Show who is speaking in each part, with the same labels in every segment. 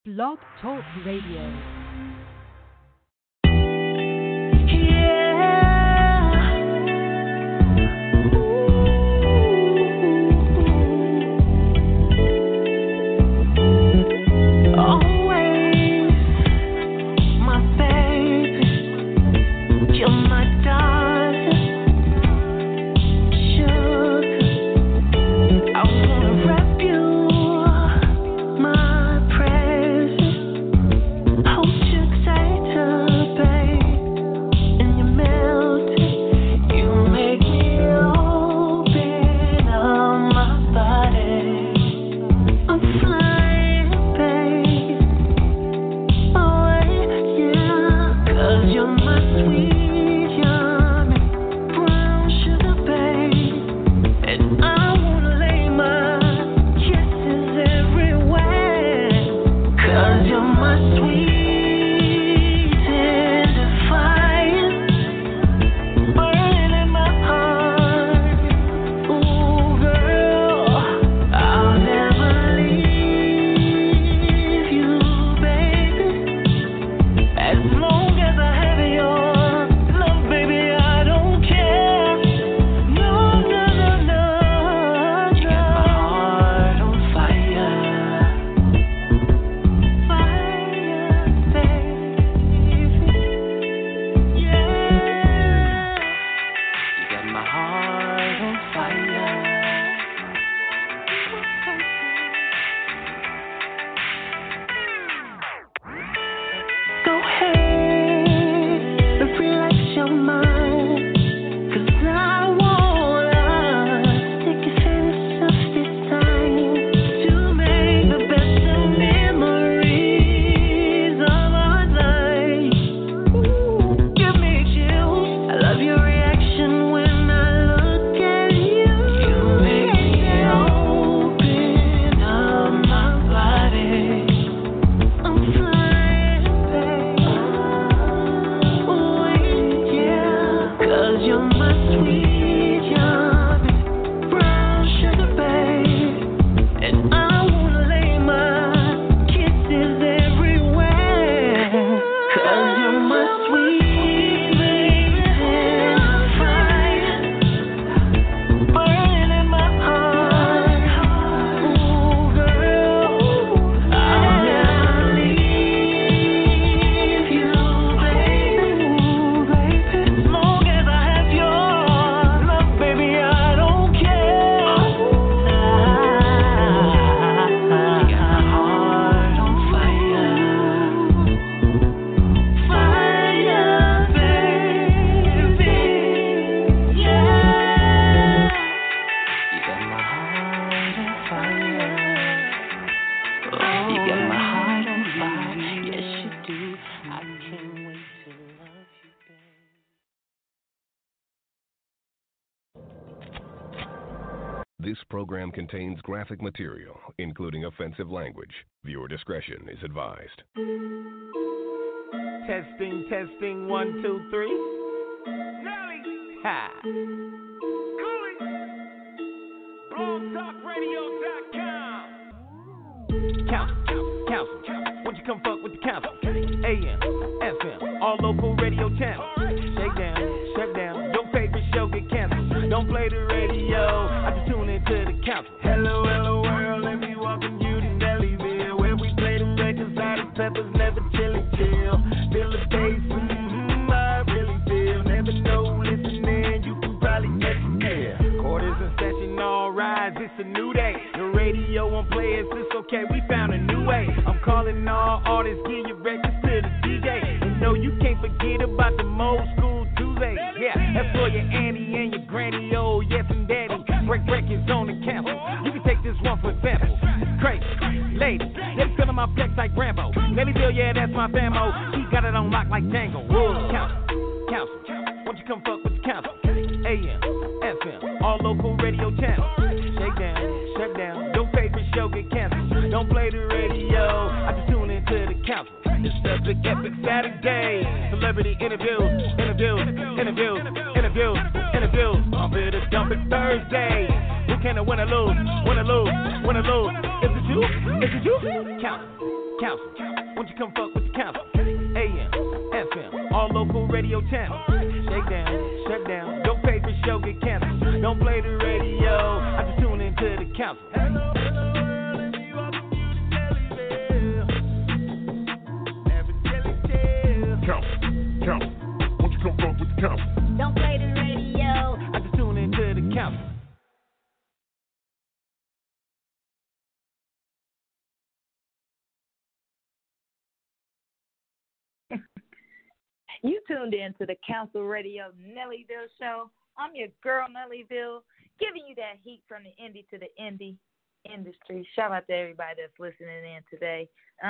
Speaker 1: Blog Talk Radio.
Speaker 2: This program contains graphic material, including offensive language. Viewer discretion is advised.
Speaker 3: Testing, testing, 1, 2, 3. Nelly! Ha! Cooley! BlogTalkRadio.com. Council. Won't you come fuck with the council? AM, FM, all local radio channels. Shake down, shut down. Your favorite show get canceled. Don't play the radio. I just tune into the council. Hello, hello world. Let me welcome you to Nellyville, where we play them records out of peppers, never chilly chill. Feel the bass, I really feel. Never know, listening, you can probably get the deal. Quarters in session, all rise. It's a new day. Your radio won't play us. It's okay. We found a new way. I'm calling all artists, give your records to the DJ. And no, you can't forget about the old school Tuesdays. Yeah, that's for your auntie and your granny, oh yes and daddy. Break records on the council. You can take this one for example. Crazy, lady, let me fill my flex like Rambo. Let me feel, yeah, that's my famo. He got it on lock like Django. Council, won't you come fuck with the council? AM, FM, all local radio channels. Shake down, shut down. Your favorite show get canceled. Don't play the radio. I just tune into the council. It's the big epic Saturday. Celebrity interviews. I'm here to dump it Thursday. Who can I win or lose? Is it you? Count. council. Won't you come fuck with the council? AM, FM, all local radio channels. Shake down, shut down. Your favorite show get canceled. Don't play the radio. I just tune into the council.
Speaker 4: Council. Won't you come fuck with the council?
Speaker 1: Don't play the radio.
Speaker 3: I just tune into the council.
Speaker 5: You tuned in to the Council Radio Nellyville Show. I'm your girl, Nellyville, giving you that heat from the indie to the indie industry. Shout out to everybody that's listening in today.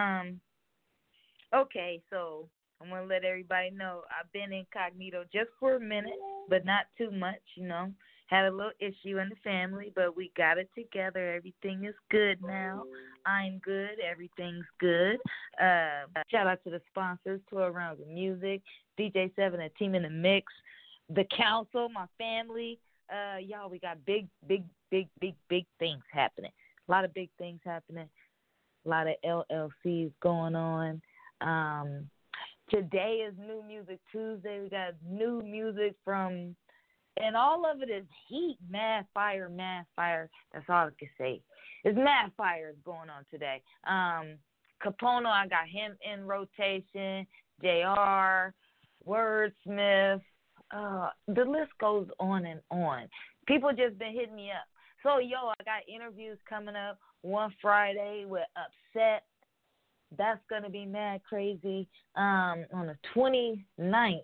Speaker 5: Okay, so I'm going to let everybody know I've been incognito just for a minute, but not too much, you know. Had a little issue in the family, but we got it together. Everything is good now. I'm good. Everything's good. Shout out to the sponsors, 12 Rounds of Music, DJ 7 and Team in the Mix, the council, my family. Y'all, we got big things happening. A lot of big things happening. A lot of LLCs going on. Today is New Music Tuesday. We got new music from... And all of it is heat, mad fire. That's all I can say. It's mad fire going on today. Capono, I got him in rotation. JR, Wordsmith. The list goes on and on. People just been hitting me up. So, I got interviews coming up one Friday with Upset. That's going to be mad crazy. On the 28th,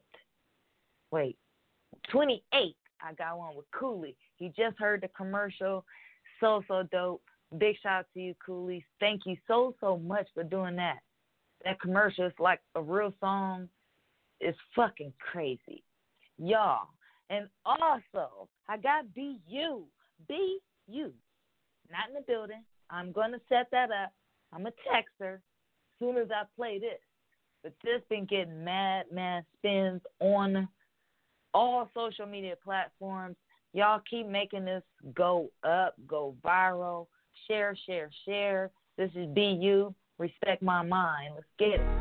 Speaker 5: I got one with Cooley. He just heard the commercial. So dope. Big shout out to you, Cooley. Thank you so much for doing that. That commercial is like a real song. It's fucking crazy. Y'all. And also, I got BU. BU. Not in the building. I'm going to set that up. I'm going to text her as soon as I play this. But this been getting mad spins on all social media platforms. Y'all keep making this go up, go viral. Share. This is BU. Respect my mind. Let's get it.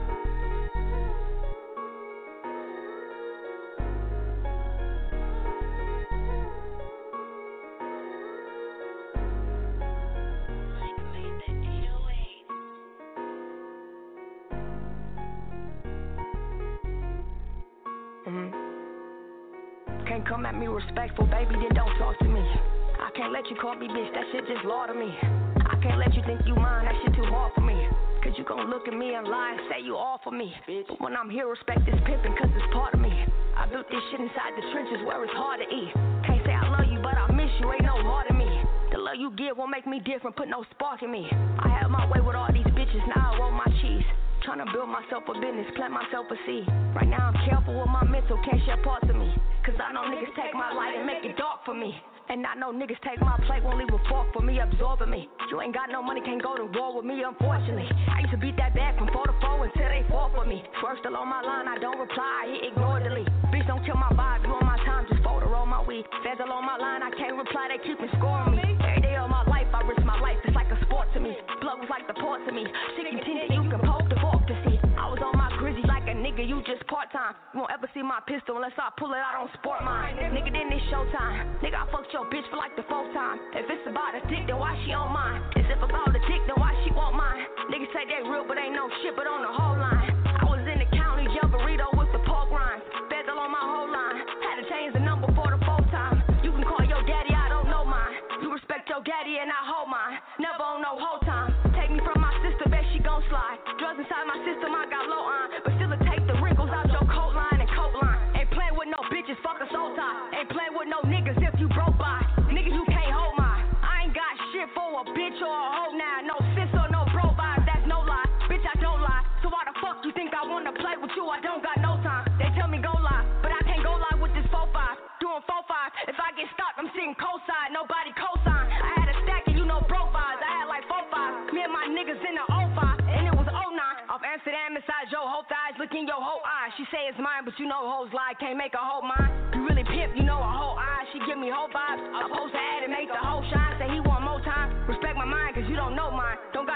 Speaker 6: Can't come at me respectful, baby, then don't talk to me. I can't let you call me bitch, that shit just law to me. I can't let you think you mine, that shit too hard for me. Cause you gon' look at me and lie and say you all for me. But when I'm here, respect is pimpin' cause it's part of me. I built this shit inside the trenches where it's hard to eat. Can't say I love you, but I miss you, ain't no heart in me. The love you give won't make me different, put no spark in me. I have my way with all these bitches, now I roll my cheese. Tryna build myself a business, plant myself a seed. Right now I'm careful with my mental, can't share parts of me. Cause I know niggas take my light and make it dark for me. And I know niggas take my plate, won't leave a fork for me, absorbing me. You ain't got no money, can't go to war with me, unfortunately. I used to beat that bag from 4 to 4 until they fought for me. First along my line, I don't reply, I hit ignore delete. Bitch, don't kill my vibe, you on my time, just fold to roll my weed. Feds along my line, I can't reply, they keepin' scoring me. Every day of my life, I risk my life, it's like a sport to me. Blood was like the port to me. Shit intended, you can poke the fork to see. I was on my grizzy like a nigga, you just part-time. You won't ever see my pistol unless I pull it out on sport mine. Nigga, then it's showtime. Nigga, I fucked your bitch for like the 4th time. If it's about a dick, then why she on mine? If it's about the dick, then why she want mine? Niggas say they real, but ain't no shit, but on the whole line. I was in the county, young burrito with the pork rinds. Feds all on my whole line. Had to change the number for the 4th time. You can call your daddy, I don't know mine. You respect your daddy and I hold mine. Never on no whole time. Take me from my sister, bet she gon' slide. Drugs inside my system, I got low on. But still it take the wrinkles out your coat line and coat line. Ain't playing with no bitches, fuck a soul tie. Ain't playing with no niggas if you broke by. Niggas, you can't hold mine. I ain't got shit for a bitch or a hoe now. No sis or no bro vibes, that's no lie. Bitch, I don't lie. So why the fuck you think I wanna play with you? I don't got no time. They tell me go lie, but I can't go lie with this 4-5. Doing 4-5. If I get stopped, I'm sitting cosign. Nobody cosign. I had a stack and you know broke vibes. I had like 4-5. Me and my niggas in the 05, and it was 09. Off Amsterdam inside your whole thighs, look in your whole eye. She say it's mine, but you know hoes lie. Can't make a whole mine. You really pimp, you know a whole eye. She give me whole vibes. I post to add and make the whole shine. Say he want more time. Respect my mind, cause you don't know mine. Don't gotta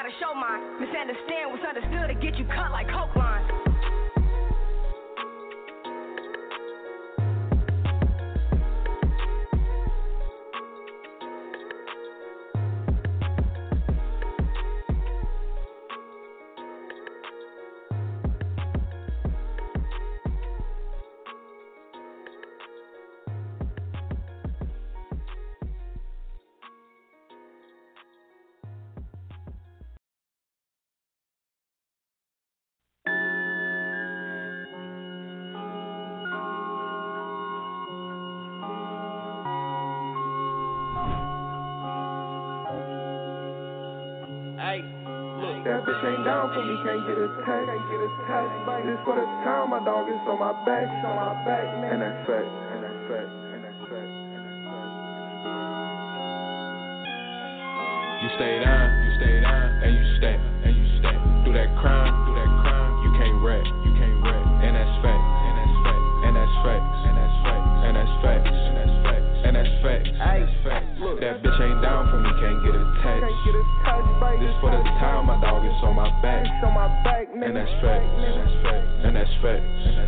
Speaker 6: to show mine. Misunderstand what's understood to get you cut like coke lines.
Speaker 7: That bitch ain't down for me, can't get attached. This for the time, my dog is on my back, and that's fact.
Speaker 8: You stay down, and you stay, do that crime, you can't rap, and that's fact, and that's fact. Look, that bitch ain't down for me, can't get attached. This for the time, my dog is on my back, and that's fact, and that's fact.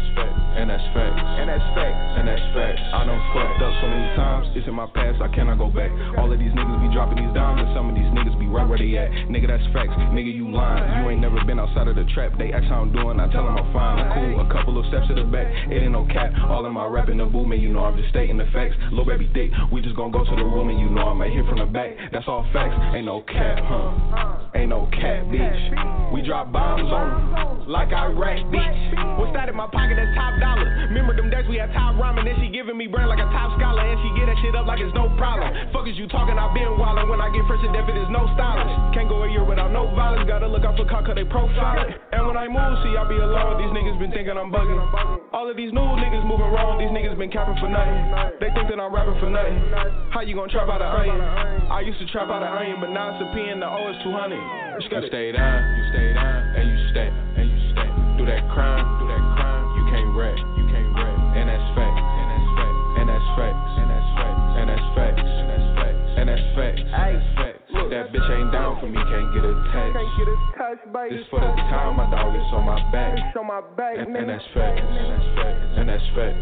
Speaker 8: I done fucked up so many times, it's in my past, I cannot go back. All of these niggas be dropping these dimes, and some of these niggas be right where they at. Nigga, that's facts, nigga, you lying. You ain't never been outside of the trap, they ask how I'm doing, I tell them I'm fine, I'm cool. A couple of steps to the back, it ain't no cap. All in my rap in the boom, and you know I'm just stating the facts. Lil' baby dick, we just gon' go to the room, and you know I'm right here from the back. That's all facts, ain't no cap, ain't no cap, bitch. We drop bombs on them, like Iraq, bitch. What's that in my pocket, that's top dollar. Remember them days we had top rhyming, then she giving me brain like a top scholar, and she get that shit up like it's no problem. Fuck is you talking, I been wildin'. When I get fresh to death, it is no stylish. Can't go a year without no violence, gotta look out for car cause they profiling. And when I move, see I be alone, these niggas been thinking I'm bugging. All of these new niggas moving wrong, these niggas been capping for nothing. They think that I'm rapping for nothing. How you gon' trap out of onion? I used to trap out of onion, but now it's a P and the O is 200. You stay down, and you stay, do that crime, you can't rap, and that's fact, and that's fact. Look, that bitch ain't down for me, can't get attached. This for the time, my dog is on my back, and that's fact, and that's fact.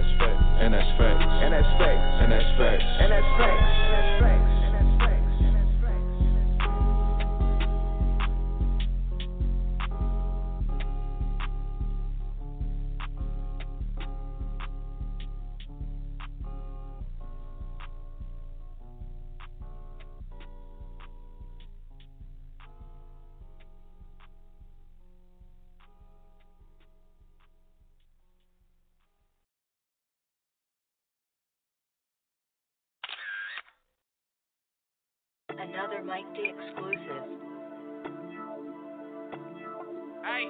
Speaker 9: Another Mike D exclusive.
Speaker 10: Hey.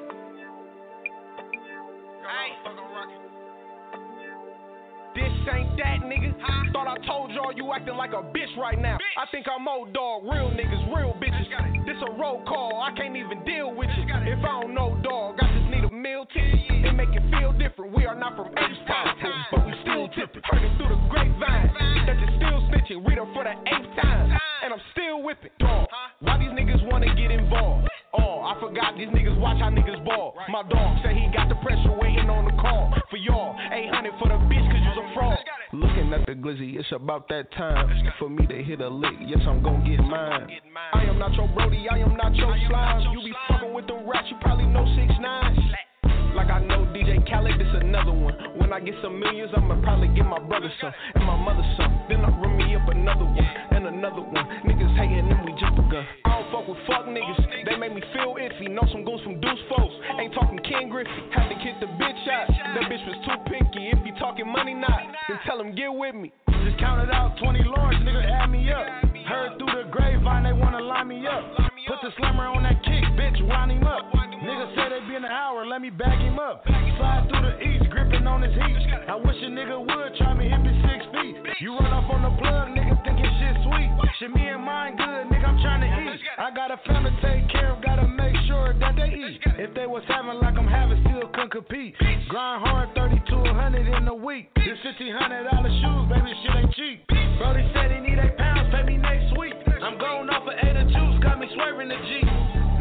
Speaker 10: This ain't that, nigga. Thought I told y'all you acting like a bitch right now. I think I'm old dog, real niggas, real bitches. This a roll call, I can't even deal with you. If I don't know dog, I just need a meal ticket. It make it feel different. We are not from H-Town, but we still tipping. Heard it through the grapevine that you're still snitching. Read her for the 8th time, and I'm still whipping. Dog, why these niggas wanna get involved? Oh, I forgot these niggas watch how niggas ball. My dog said he got the pressure waiting on the call. For y'all, 800 for the bitch cause you's a fraud. Looking at the glizzy, it's about that time for me to hit a lick. Yes, I'm gon' get mine. I am not your Brody, I am not your slime. You be fucking with the rats, you probably know 6ix9ine. Like I know DJ Khaled, this another one. When I get some millions, I'ma probably get my brother some and my mother some. Then I run me up another one and another one. Niggas hating and we just begun. I don't fuck with fuck niggas, they make me feel iffy. Know some goons from Deuce folks, ain't talking Ken Griffey. Had to kick the bitch out, that bitch was too picky. If he talking money not, then tell him get with me. Just counted out 20 lords, nigga add me up. Heard through the grapevine they wanna line me up. Put the slammer on that kick, bitch, wind him up. Nigga said they be in an hour, let me back him up. Slide through the east, gripping on his heat. I wish a nigga would try me, hit me 6 feet. You run off on the plug, nigga thinking shit sweet. Shit, me and mine good, nigga, I'm trying to eat. I got a family to take care of, gotta make sure that they eat. If they was having like I'm having, still couldn't compete. Grind hard, 30 to 100 in a week. This $1,500 shoes, baby, shit ain't cheap. Brody said he need 8 pounds, pay me next week. I'm going off of 8 of juice, got me swerving the G.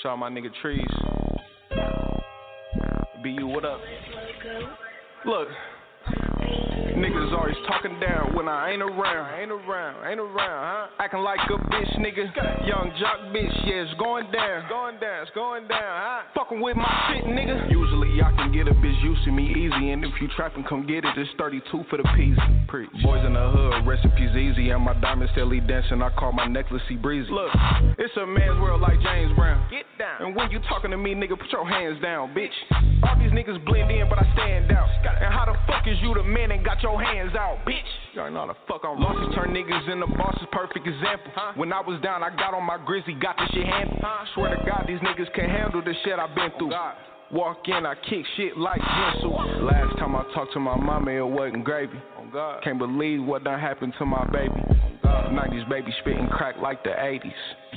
Speaker 8: Shout out my nigga Trees. BU, what up? Look, niggas always talking down when I ain't around, huh? Acting like a bitch, nigga. Young jock bitch, yeah, it's going down, huh? Fucking with my shit, nigga. Usually I can get a bitch used to me easy, and if you trapping, come get it. It's 32 for the peasy. Preach. Boys in the hood, recipes easy, and my diamonds steadily dancing. I call my necklace breezy. Look, it's a man's world like James Brown. Get down. And when you talking to me, nigga, put your hands down, bitch. All these niggas blend in, but I stand out. And how the fuck is you the man and got your hands out, bitch? Y'all know how the fuck I'm losses turn niggas into bosses, perfect example. When I was down, I got on my grizzly, got this shit handled. Swear to God, these niggas can't handle the shit I've been through. Walk in, I kick shit like Jinsu. Last time I talked to my mama, it wasn't gravy. Can't believe what done happened to my baby. 90s baby spitting crack like the 80s.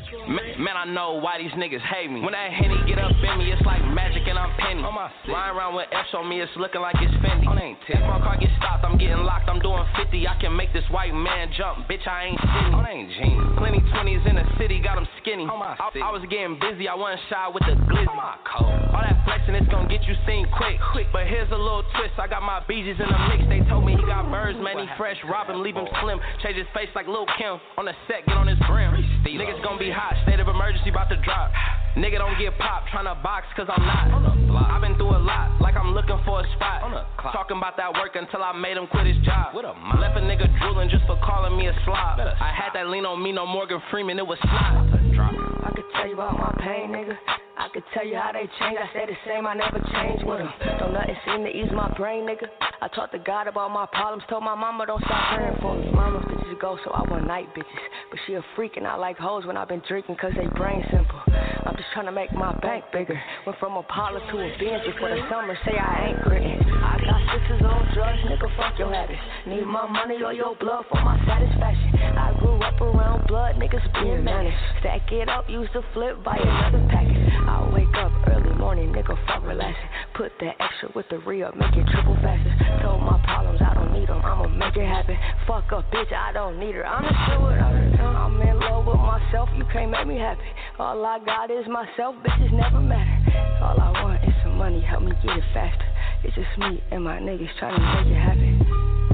Speaker 11: Man, I know why these niggas hate me. When that Henny get up in me, it's like magic and I'm penny. Lying around with F's on me, it's looking like it's Fendi. If my car gets stopped, I'm getting locked, I'm doing 50. I can make this white man jump, bitch, I ain't Sydney. Plenty 20s in the city, got them skinny. I was getting busy, I wasn't shy with the glizzy. All that flexing, it's gonna get you seen quick. But here's a little twist, I got my BGs in the mix. They told me he got birds, man, he fresh. Rob him, leave him slim. Change his face like Lil' Kim. On the set, get on his brim. Niggas gonna be hot, state of emergency about to drop. Nigga don't get popped, tryna box cause I'm not. I've been through a lot, like I'm looking for a spot. Talking about that work until I made him quit his job. Left a nigga drooling just for calling me a slob. I had that lean on me, no Morgan Freeman, it was snot.
Speaker 6: I could tell you about my pain, nigga. I could tell you how they changed. I stay the same, I never changed with them. Don't nothing seem to ease my brain, nigga. I talked to God about my problems. Told my mama don't stop praying for me. Mama bitches go, so I want night bitches. But she a freak and I like hoes when I been drinking cause they brain simple. I'm just trying to make my bank bigger. Went from Apollo to a Benz before the summer. Say I ain't gritting. I got sisters on drugs, nigga, fuck your habits. Need my money or your blood for my satisfaction. I grew up around blood, niggas being managed. Stack it up, use the flip, buy another package. I wake up early morning, nigga, fuck relaxing. Put that extra with the re-up, make it triple faster. Told my problems, I don't need them, I'ma make it happen. Fuck a bitch, I don't need her, I'm just steward of her. I'm in love with myself, you can't make me happy. All I got is myself, bitches never matter. All I want is some money, help me get it faster. It's just me and my niggas trying to make it happen.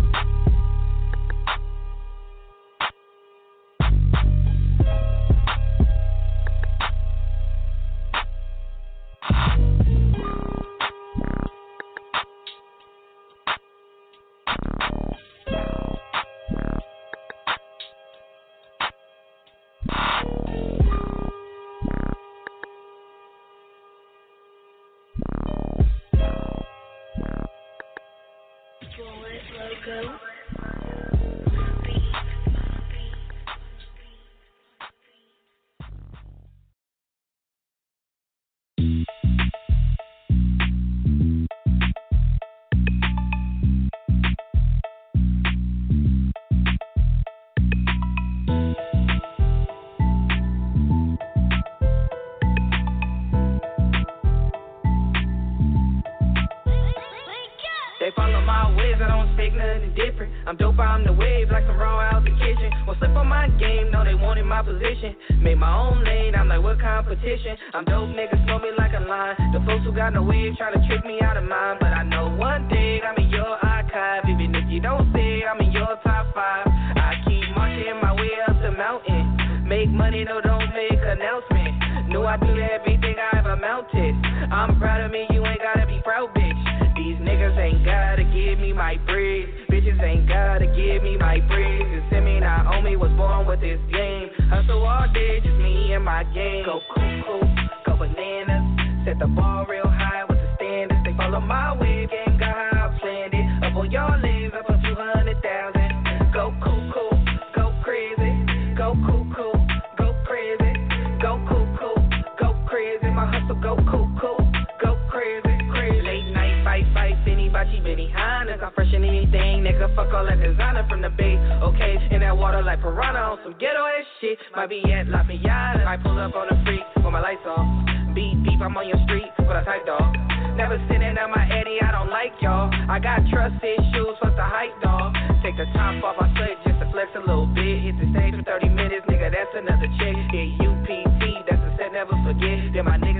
Speaker 12: I'm dope, I'm the wave, like some raw out the kitchen. Won't slip on my game, no, they wanted my position. Made my own lane, I'm like, what competition? I'm dope, niggas know me like a line. The folks who got no wave trying to trick me out of mine. But I know one thing, I'm in your archive. Even if you don't say I'm in your top 5. I keep marching my way up the mountain. Make money, no, don't make announcement. Know I do everything I ever mounted. I'm proud of me, you ain't gotta be proud, bitch. These niggas ain't gotta give me my praise. Bitches ain't gotta give me my praise. It's me, not Naomi was born with this game. Hustle all day, just me and my gang. Go cuckoo, go bananas. Set the bar real high with the standards. They follow my way, game got how I planned it. Up on your legs, up on 200,000. Go cuckoo, go crazy. Go cuckoo, go crazy. Go cuckoo, go crazy. My hustle go cuckoo, go crazy. Late night fight, Benny Bachi, Benny Hannes. I'm fresh in anything, nigga. Fuck all that designer from the bay. Okay, in that water like piranha on some ghetto ass shit. Might be at La Piñata. I pull up on the freak with my lights off. Beep, I'm on your street with a type dog. Never sitting at my Eddie, I don't like y'all. I got trust issues, what's the hype dog? Take the top off my shirt just to flex a little bit. Hit the stage for 30 minutes, nigga, that's another check. Hit UPT, that's a set, never forget. Then my nigga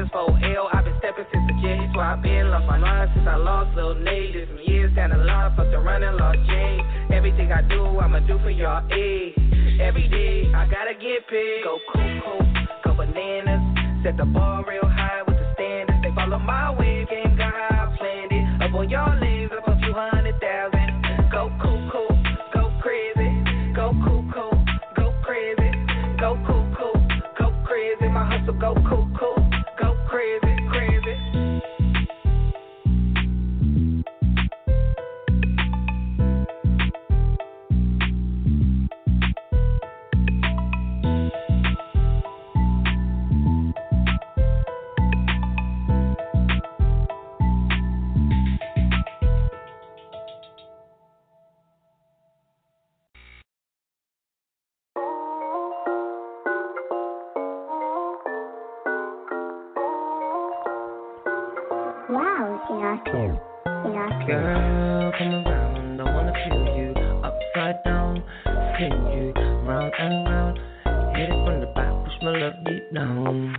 Speaker 12: Jesus 4L. I've been stepping since the jet. That's why I've been lost my mind since I lost Lil Nate. Did some years down the line, fucked around and lost James. Everything I do, I'ma do for y'all. Every day, I gotta get paid. Go cuckoo, go bananas. Set the bar real high with the standards. They follow my wave, game got how I planned it. Up on y'all legs, up a few 100,000. Go cuckoo, go crazy. Go cuckoo, go crazy. Go cuckoo, go crazy. My hustle go cuckoo, go crazy, crazy.
Speaker 13: Girl, come around, I wanna feel you upside down, spin you round and round, hit it from the back, push my love deep down.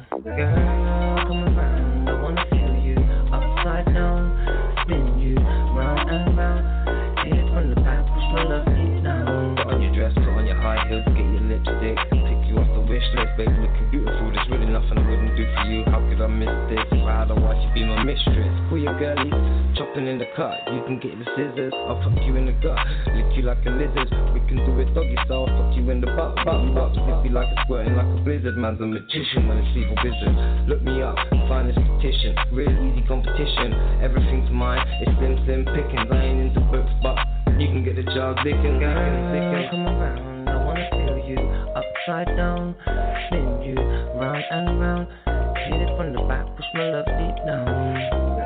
Speaker 13: Girl, come around, I wanna feel you upside down, spin you round and round, hit it from the back, push my love deep down. Put on your dress, put on your high heels, get your lipstick, take you off the wish list, baby, looking beautiful. There's really nothing I wouldn't do for you. How could I miss this? If I had a wife, you'd be my mistress. Call your girlies, chopping in the cut. You can get the scissors, I'll fuck you in the gut, lick you like a lizard. We can do it doggy style, fuck you in the butt, If you like it squirting like a blizzard, man's a magician when it's evil wizard. Look me up, find this petition, real easy competition. Everything's mine, it's slim pickings. I ain't into books, but you can get the job licking. Girl, come around, I wanna feel you upside down, spin you round and round, hit it from the back, push my love deep down.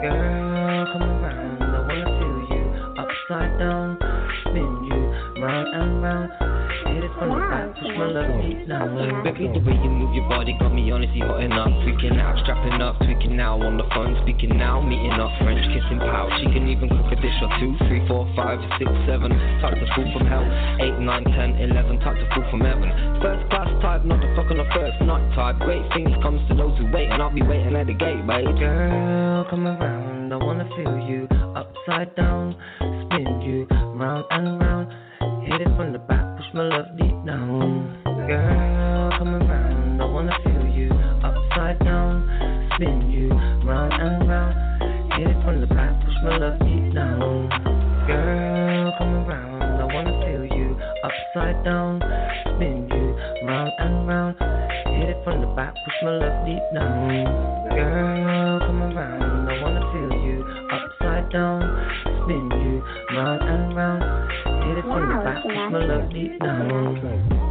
Speaker 13: Girl, come around, I wanna feel you upside down, spin you round and round, hit it from the back, push my love deep down.
Speaker 14: Baby, the way you move your body got me honestly hot enough. Freaking out, strapping up, tweaking now on the phone, speaking now, meeting up, French kissing pow. She can even cook a dish or 2, 3, 4, 5, 6, 7. Type to fall from hell. 8, 9, 10, 11. Type to fall from heaven. First class type, not the fuck on the first night type. Great things comes to those who wait, and I'll be waiting at the gate, babe.
Speaker 13: Girl, come around, I wanna feel you upside down, spin you round and round, hit it from the back, push my love deep down. Girl, come around, I wanna feel you upside down, spin you round and round, hit it from the back, push my love deep down. Girl, come around, I wanna feel you upside down, spin you round and round, hit it from the back, push my love deep down. Girl, come around, I wanna feel you upside down, spin you round and round, hit it from the back, push my love deep down.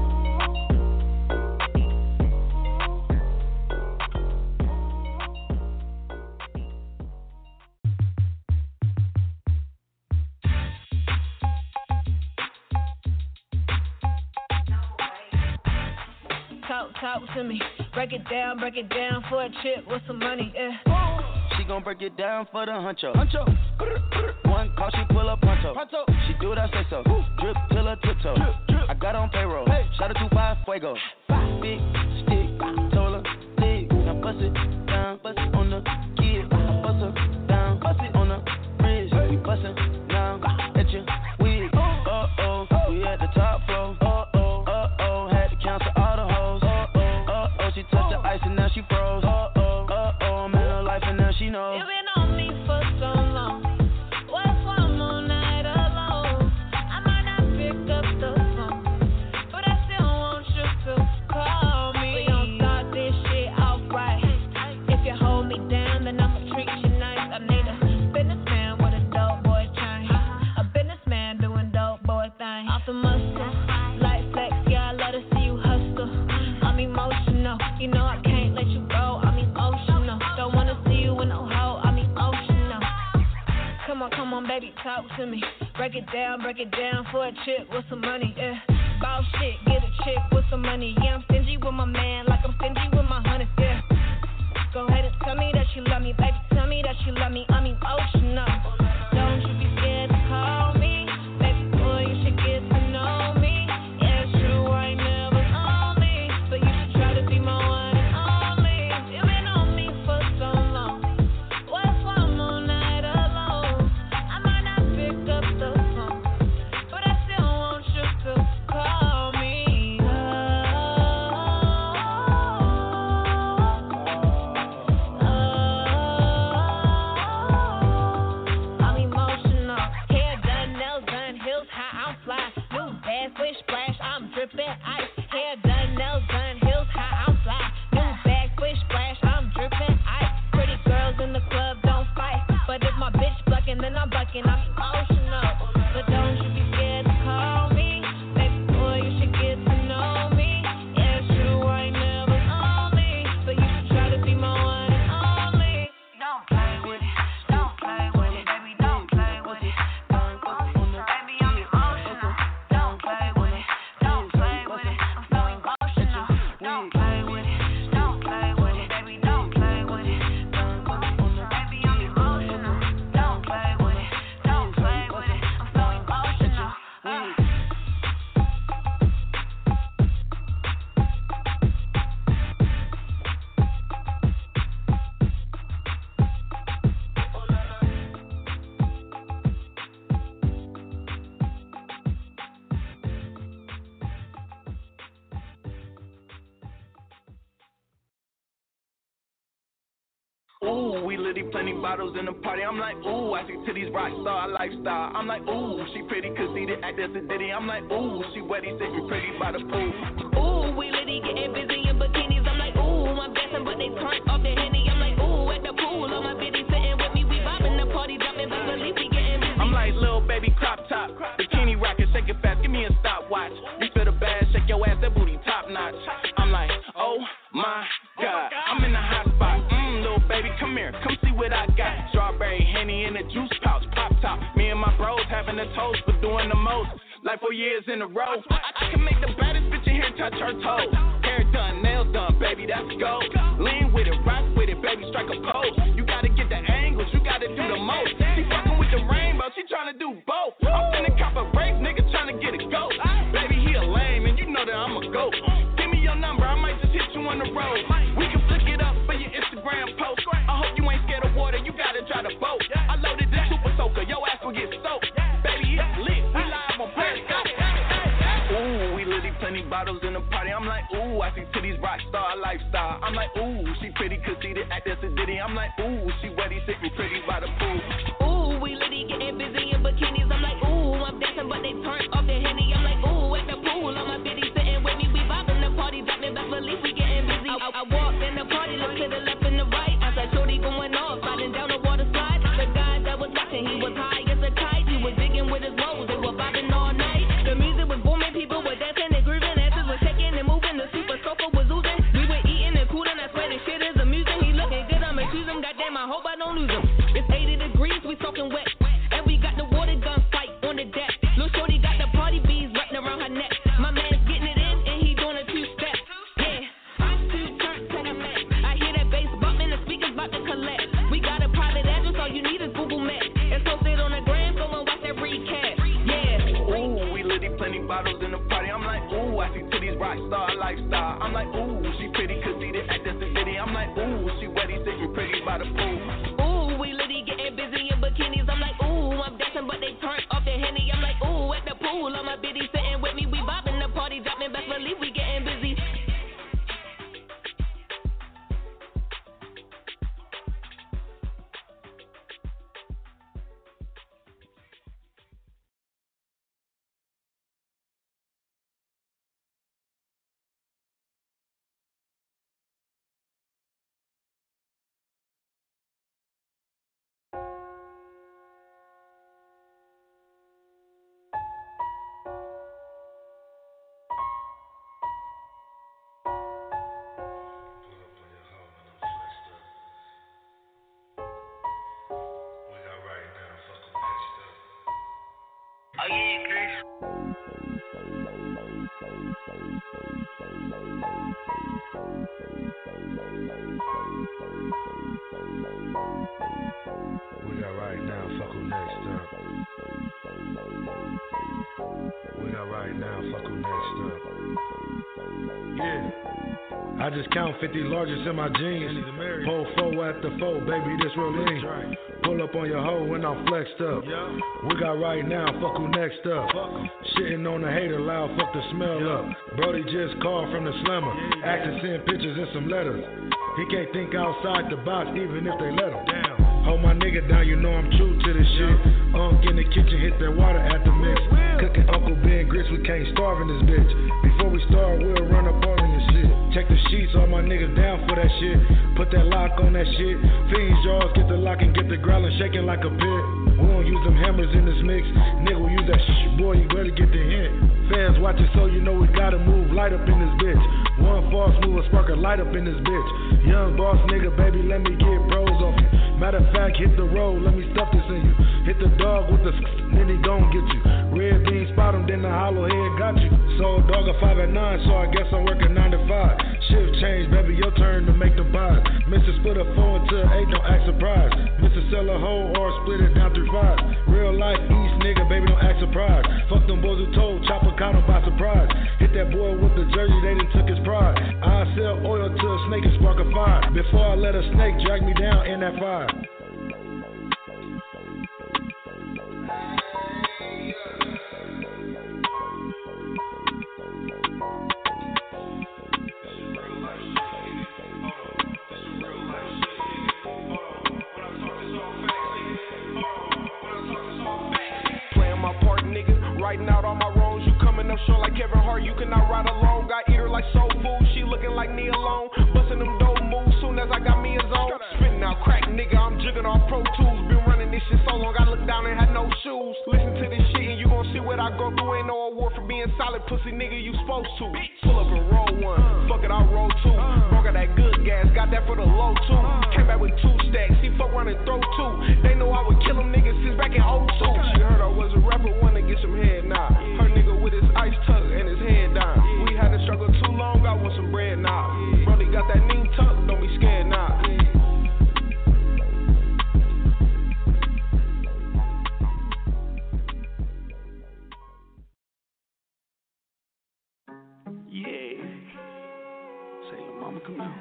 Speaker 15: Talk to me, break it down for a chip with some money, yeah.
Speaker 16: She gon' break it down for the huncho. One call, she pull up pronto. She do what I say so. Drip till her tiptoe. I got on payroll. Shout out to 5 Fuego. Big stick, told her, dig. Now bust it down, bust it on the kid. Bust her down, bust it on the bridge. We bustin' down at your wig. Uh-oh, we at the top floor. Uh-oh, had to cancel all the hoes. She touched the ice and now she froze. I'm in her life and now she knows.
Speaker 15: You been on me for so long. What if I'm all night alone? I might not pick up the phone, but I still want you to call me. We gon' start this shit off right. If you hold me down, then I'ma treat you nice. I need a businessman with a dope boy chain. A businessman doing dope boy things. Off the muscle, light flex, yeah, I love to see you hustle. I'm emotional, you know I can't let you go. I'm emotional, don't wanna see you in no hole. I'm emotional. Come on, baby, talk to me. Break it down for a chick with some money, yeah. Boss shit, get a chick with some money. Yeah, I'm stingy with my man, like I'm stingy with my honey, yeah. Go ahead and tell me that you love me, baby. Tell me that you love me. I'm emotional. Don't you be scared to call me, baby boy. You should get to know me. Yeah, it's true, I ain't never lonely, but you should try to be my one and only. You been on me for so
Speaker 16: ooh, we litty plenty bottles in the party. I'm like, ooh, I see to these rock star lifestyle. I'm like, ooh, she pretty conceited, act as a ditty. I'm like, ooh, she wetty, sitting pretty by the pool.
Speaker 6: Ooh, we litty getting busy in bikinis. I'm like, ooh, I'm dancing, but they turn off the Henny. I'm like, ooh, at the pool, all my bitties sitting with me. We vibing the party, jumping back, believe we getting busy.
Speaker 16: I'm like, little baby crop top, bikini rockin', shake it fast, give me a stopwatch. You feel the bad, shake your ass, that booty top notch. I'm like, oh my God, I'm in the hot spot. Little baby, come here, come see what I got. Strawberry Henny in a juice pouch, pop top. Me and my bros having a toast for doing the most. Like 4 years in a row. I can make the baddest bitch in here touch her toes. Hair done, nails done, baby, that's gold. Lean with it, rock with it, baby, strike a pose. You gotta get the angles, you gotta do the most. She fucking with the rainbow, she tryna do both. I'm finna cop a race, nigga tryna get a go. Baby, he a lame, and you know that I'm a goat. Give me your number, I might just hit you on the road. We can flick it up for your Instagram post. I hope you ain't scared of water, you gotta try the boat. I loaded the super soaker, your ass will get soaked. Baby, it's lit, we live on Periscope. Ooh, we litty plenty bottles in the party. I'm like, ooh, I see titties rock star lifestyle. I'm like, ooh, she pretty conceited, act as a ditty. I'm like, ooh, she wetty, sitting pretty by the pool.
Speaker 6: Ooh, we litty getting busy in bikinis. I'm like, ooh, I'm dancing, but they turn off the Henny. I'm like, ooh, at the pool, all my bitties sitting with me. We vibing the party, jumping back, believe we getting busy. I walked in the party, look to the left and the right. I said, shorty going off, sliding down the water slide. The guy that was watching, he was high as a kite. He was digging with his woes, they were vibing all night. The music was booming, people were dancing and grooving, asses were shaking and moving. The super sofa was oozing. We were eating and cooling. I swear this shit is amusing. He looking good, I'ma choose him. Goddamn, I hope I don't lose him. It's 80 degrees, we soaking wet, and we got the water gun fight on the deck. Lil' shorty got the party bees wrapped around her neck. My man's getting it in, and he doing a two-step. Yeah, two turns to the max. I hear that bass bumping, the speakers about to collect. We got a private address, all you need is Google Maps. It's posted on the gram, go and watch that recap. Yeah.
Speaker 16: Ooh, we litty plenty bottles in the party. I'm like, ooh, I see titties rock star lifestyle. I'm like, ooh, she pretty conceited, act as a ditty. I'm like, ooh, she wetty, sitting pretty by the pool.
Speaker 6: Ooh, we litty getting busy in bikinis. I'm like, ooh, I'm dancing, but they turn off the Henny. I'm like, ooh, at the pool, all my bitties sitting with me. We bobbing the party, dropping, best believe we getting busy.
Speaker 15: Oh yeah, Chris.
Speaker 17: We got right now, fuck who next up. We got right now, fuck who next up. Yeah. I just count 50 largest in my jeans. Pull 4 at the 4, baby, this real lean. Pull up on your hoe when I'm flexed up. We got right now, fuck who next up. Shitting on the hater loud, fuck the smell up. Brody just called from the slammer. Acting, send pictures and some letters. He can't think outside the box even if they let him. Hold my nigga down, you know I'm true to this shit. In the kitchen, hit that water at the mix. Cooking Uncle Ben grits, we can't starve in this bitch. Before we start, we'll run up on this shit. Check the sheets, all my niggas down for that shit. Put that lock on that shit. Fiends jaws, get the lock and get the growling, shaking like a pit. We won't use them hammers in this mix. Nigga, we use that boy, you better get the hint. Fans watching, so you know we gotta move light up in this bitch. One false move, a spark a light up in this bitch. Young boss nigga, baby, let me get bros off you. Matter of fact, hit the road, let me stuff this in you. Hit the dog with the then he gon' get you. Red bean spot him, then the hollow head got you. Sold dog a 5 at 9, so I guess I'm working 9 to 5. Shift change, baby, your turn to make the buys. Mr. Split a 4 to 8, don't act surprised. Mr. Sell a whole or split it down through 5. Real life East nigga, baby, don't act surprised. Fuck them boys who told, chopper caught him by surprise. Hit that boy with the jersey, they done took his pride. I sell oil to a snake and spark a fire. Before I let a snake drag me down in that fire.
Speaker 10: long. Short like Kevin Hart, you cannot ride along. I eat her like soul food, she looking like Nia Long. Bustin' them dope moves soon as I got me a zone. Spitting out crack, nigga, I'm jigging off Pro Tools. Been running this shit so long, I look down and had no shoes. Listen to this shit and you gon' see what I go through. Ain't no award for being solid, pussy nigga, you supposed to. Pull up and roll one, fuck it, I'll roll two. Bro got that good gas, got that for the low too. Came back with 2 stacks, he fuck around and throw 2. They know I would kill them niggas since back in 02. She heard I was a rapper, wanna get some head now. Her nigga with his ice tuck and his head down. We had to struggle too long, I want some bread now. Brody got that mean tuck, don't be scared now.
Speaker 8: Yeah. Say, little mama, come out.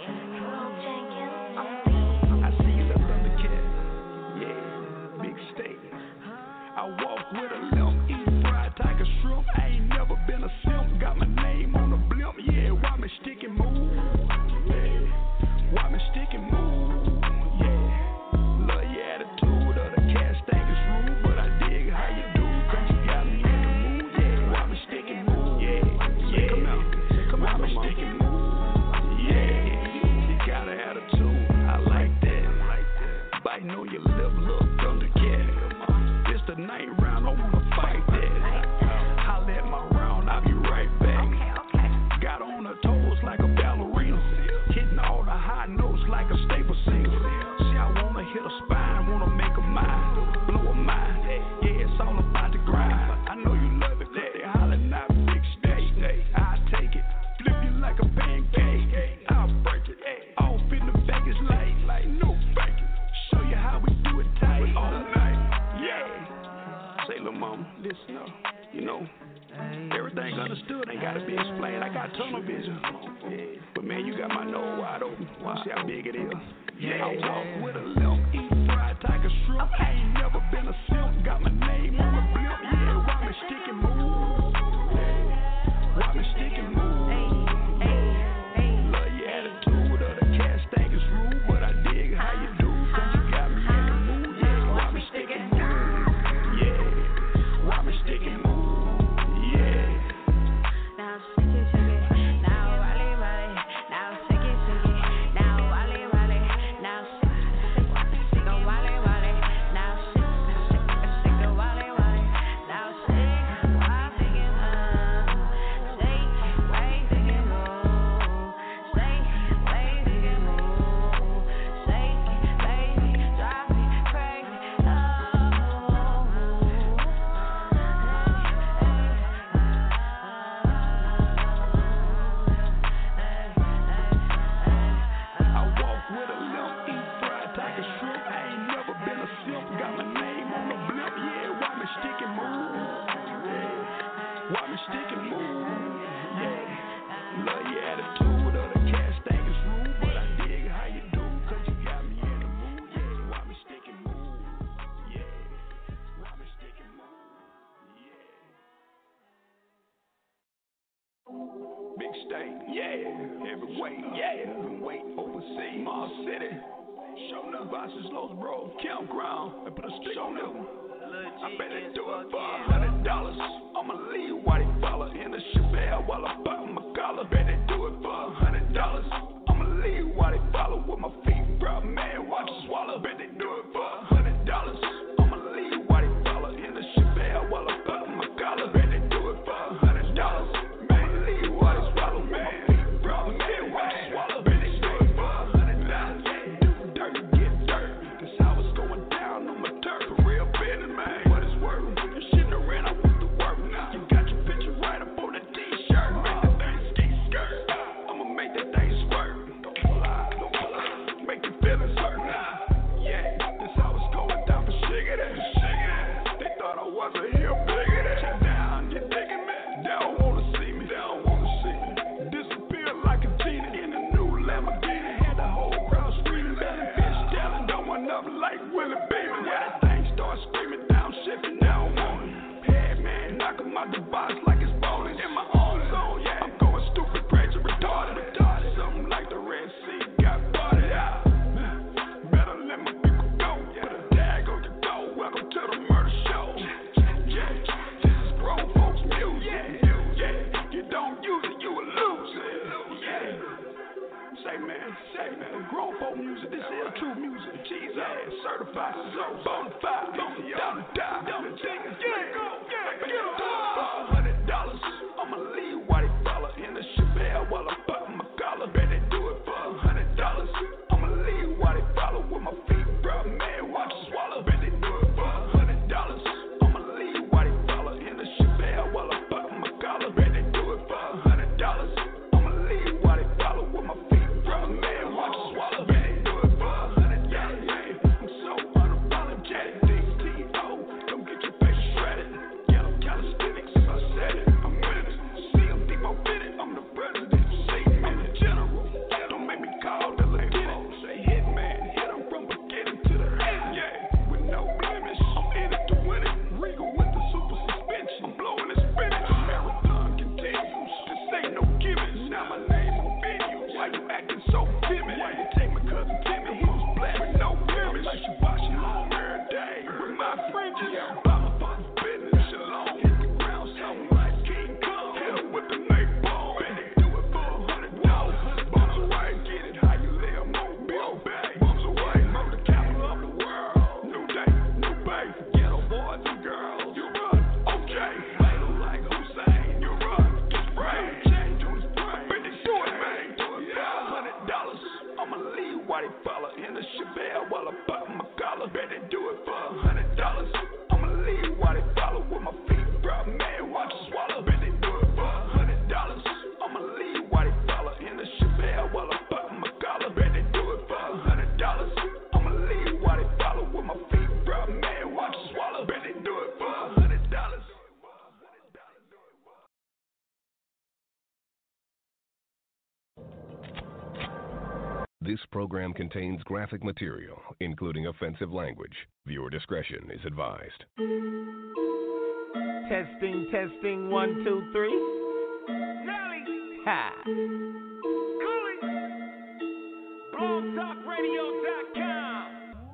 Speaker 8: I see you, little Thundercat. Yeah, big steak. I walk with a limp, eat fried tiger shrimp. I ain't never been a simp. Got my name on the blimp. Yeah, why me stick and move? Yeah, why me stick and move? Yeah, love your attitude of the cat stank is rude, but I dig how you do. 'Cause you got me in the mood. Yeah, why me stick and move? Yeah, yeah, come out. Why me stick and move? Yeah, you got an attitude. I like that. Biting on your lip, little Thundercat. It's the night round, I wanna fight that. Holla at my round, I'll be right back. Got on her toes like a ballerina, hitting all the high notes like a staple singer. See, I wanna hit her spine, wanna make her mine, blow her mind. Yeah, it's all about the grind. I know you love it, daddy. Hollering out big state. I take it, flip you like a pancake. I'll break it, off in the Vegas like no faking. Show you how we do it tight all night. Yeah. Say, little mama, listen up. You know, everything understood ain't gotta be explained. I got tunnel vision. Yeah. But man, you got my nose wide open. See how big it is. Yeah. I walk with a limp, eat fried tiger shrimp. I ain't never been a simp. Got my name on the blimp. Yeah, why me stick and move? Why me stick and move? Love your attitude of the cat stank is rude, but I dig how you do. 'Cause you got me in the mood. Yeah, why me stick and move? Yeah, why me stick and move? Yeah.
Speaker 15: Now shake it, now wally wally, now shake it, now wally wally, now shake it, wally wally, now shake it, wally wally, now shake, why shake it, shake, way shake it, shake, way shake it, shake, baby, drive me crazy,
Speaker 8: I walk with a limp, eat fried tiger shrimp. I ain't never been a simp. Got my name on the blimp. Yeah, why me stick and move? Yeah, why me stick and move? Yeah, love your attitude of the cat stank is rude, but I dig how you do. 'Cause you got me in the mood. Yeah, why me stick and move? Yeah, why me stick and move? Yeah. Big state, yeah. Heavyweight, yeah. Been waiting overseas, Mall City. Show enough bosses, Los Bros, campground. I put a stick on them. I bet they do it for $100. I'ma leave while they follow in the Chevelle while I pop my collar. Bet they do it for $100. I'ma leave while they follow with my feet proud, man. Watch it swallow. Bet they do it for $100. I'ma leave while they follow in the Chevelle while I pop my collar. Bet they do it for $100. Man, leave while they swallow with my feet proud, man. Watch it swallow. Bet they do it for $100. Do dirt, get dirt. That's how it's going down on my turf. For real business, man. What it's worth. You shouldn't have ran out with the work. You got your picture right up on the t-shirt. Make that thing ski skirt. I'ma make that thing squirt. Don't pull out. Make your feelings hurt. Yeah, that's how it's going down for Shiggity. They thought I was a hill biggity. Check down, you digging me? They don't wanna see me. They don't wanna see me. Disappear like a Gina in a new Lamborghini. Had the whole crowd screaming, belly bitch telling, don't want up like Willie Beeman. Yeah, that thing start screaming down, shifting down on it. Head man, knock him out the box like it's bowling. In my own zone, yeah, I'm going stupid, crazy, retarded. Something like the Red Sea got bodied out. Better let my people go. Put a tag on your door. Welcome to the murder show. Yeah.
Speaker 4: ass, certified, so bonafide, don't die, don't take it, $100, I'ma leave white dollar in the Chevelle while I pop my collar, bet they do it for $100, I'ma leave white dollar with my feet, bro, man, watch it swallow, bet they do it for $100, I'ma leave white dollar in the Chevelle while I pop my collar, bet they do it for $100, I'ma leave white dollar with my feet, bro, man, watch it swallow, bet they do it for $100, I'm so unapologetic, DTO, don't get your face shredded, yellow calisthenics, I said it, I'm with it, CMD, I'm the president, say I'm the general, don't make me call the lieutenant, say hit man, hit him from beginning to the end, with no blemish, I'm in it to win it, Regal with the super suspension, I'm blowing this finish, the marathon continues, this ain't no gimmicks, now my name on venues, why you acting so timid, why you take my cousin Timmy, he was black with no blemish, like you washing home every day, with my fringes, by my father's business, shalom, hit the ground, something like King Kong, hit him with the napalm, and they do it for $100, bums away, get it how you live, mobile, babe, bums away, I'm the capital of the world, new day, new babe, ghetto boys and girls, you run, OJ, fatal like Hussein, you run, get sprayed, change on his brain, but they do it, man, do it, $100, I'ma leave white fella in the Chevelle while I pop my collar, bet they do it for $100, I'ma leave white fella with my feet, bro, man, watch it swallow, bet they do it for $100, I'ma leave white fella in the Chevelle while I pop my collar, bet they do it for $100, I'ma leave white fella with my feet, bro, man, watch it swallow, bet they do it for $100.
Speaker 2: This program contains graphic material, including offensive language. Viewer discretion is advised.
Speaker 3: Testing, 1, 2, 3. Nelly. Ha. Cooley. BlogTalkRadio.com.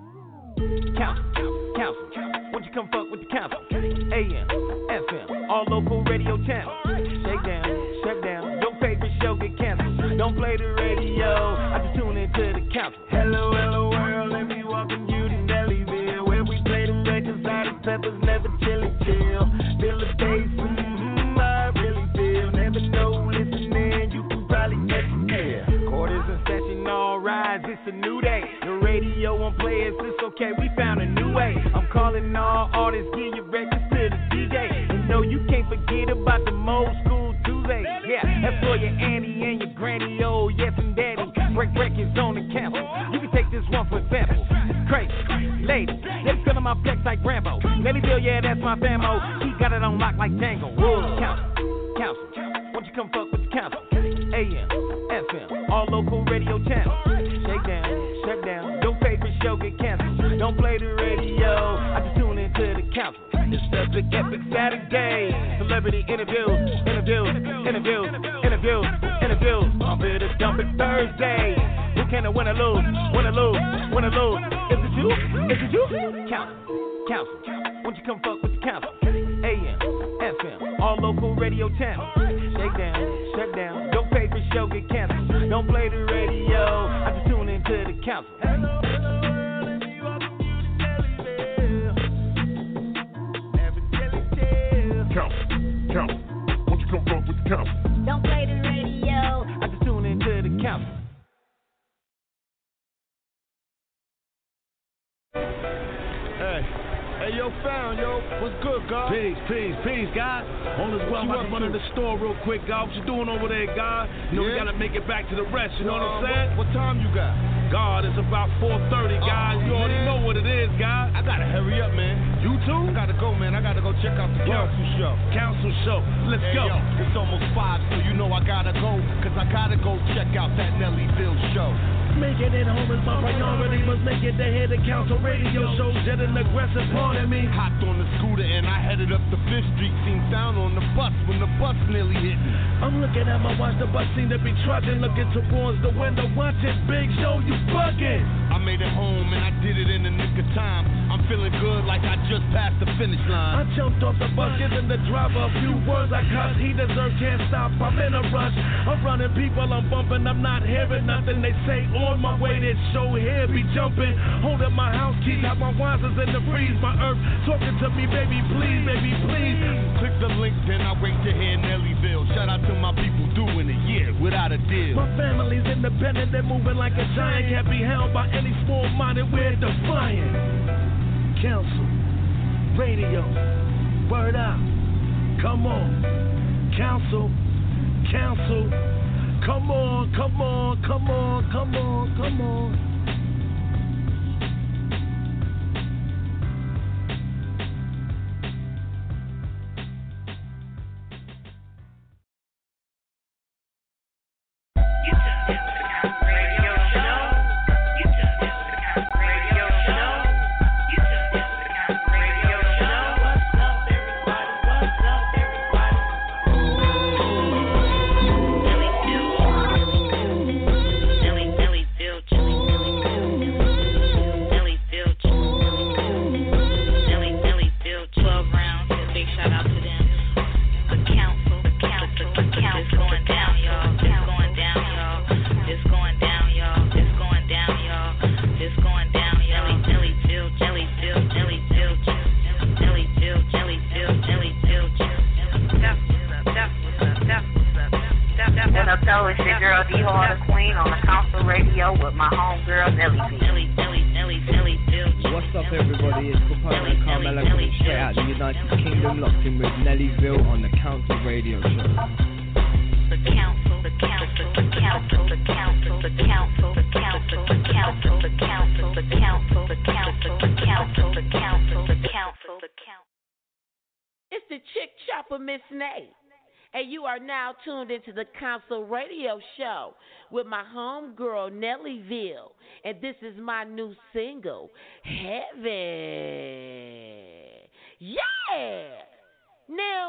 Speaker 3: Council. Won't you come fuck with the council? AM, FM, all local radio channels. Shake down. Your favorite show get canceled. Don't play the radio. I just tune into the council. Hello world. Let me welcome you to Nellyville, where we play them records out of peppers, never chill. Feel the bass, I really feel. Never know, listening, you can probably get it. Quarters in session, all rise, it's a new day. The radio won't play us, it's okay, we found a new way. I'm calling all artists, give your records to the DJ. And no, you can't forget about the old school Tuesdays. Yeah, that's for your auntie and your granny, oh yes and daddy. Break records on the cancel. You can take this one for example. Crazy, lady, they filling my flex like Rambo. Nellyville, yeah, that's my famo. He got it on lock like Django. Council, won't you come fuck with the council? AM, FM, all local radio channels. Shake down, your favorite show get canceled. Don't play the radio, I just tune into the council. It's the epic Saturday. Celebrity interviews. I'm here to dump it Thursday. Who can I win or lose? Is it you? Council. Won't you come fuck with the council? AM, FM, all local radio channels. Shake down. Your favorite show get canceled. Don't play the radio. I just tune into the council.
Speaker 4: Council. Won't you come fuck with the council?
Speaker 1: Don't play the radio.
Speaker 3: I just tune into the council.
Speaker 18: Hey, yo, found, yo. What's good, God?
Speaker 19: Peace, God. All is well. I'm about to run in the store real quick, God. What you doing over there, God? You know, we gotta make it back to the rest, you know what I'm saying?
Speaker 18: What time you got?
Speaker 19: God, it's about 4:30, God. You already know what it is, God.
Speaker 18: I gotta hurry up, man.
Speaker 19: You too?
Speaker 18: I gotta go, man. I gotta go check out the council show. Let's go.
Speaker 19: Yo,
Speaker 18: it's almost 5, so you know I gotta go. Cause I gotta go check out that Nellyville show.
Speaker 19: Making it home is my priority. Must make it to head the council radio show. Jet an aggressive part of me.
Speaker 18: Hopped on the scooter and I headed up the 5th Street. Seen sound on the bus when the bus nearly hit me.
Speaker 19: I'm looking at my watch, the bus seem to be trudging. Looking towards the window, watch it, big show, you bugging.
Speaker 18: I made it home and I did it in the nick of time. I'm feeling good like like I just passed the finish line.
Speaker 19: I jumped off the bus, giving the driver a few words I cussed. He deserved, can't stop, I'm in a rush. I'm running people, I'm bumping, I'm not hearing nothing. They say on my way, that show here be jumping. Holding my house keys, have my wisers in the freeze. My earth talking to me, baby, please, baby, please.
Speaker 18: Click the link, then I wait to hear Nellyville. Shout out to my people doing it, yeah, without a deal.
Speaker 19: My family's independent, they're moving like a giant. Can't be held by any small-minded, we're defiant. Council, radio, word out, come on. Council, council, come on, come on, come on, come on, come on.
Speaker 9: It's your girl D Hard the Queen on the Council Radio with my homegirl Nelly B.
Speaker 14: What's up, everybody? It's Kupana and Carmela coming straight out the United Kingdom, locked in with Nellyville on the Council Radio Show.
Speaker 9: The council, the council, the council, the council, the council, the council, the council, the council, the council, the council, the council, the council, the council, the council.
Speaker 20: It's the Chick Chopper, Miss Nay. And you are now tuned into the Council Radio Show with my homegirl Nellyville. And this is my new single, Heaven. Yeah! Now,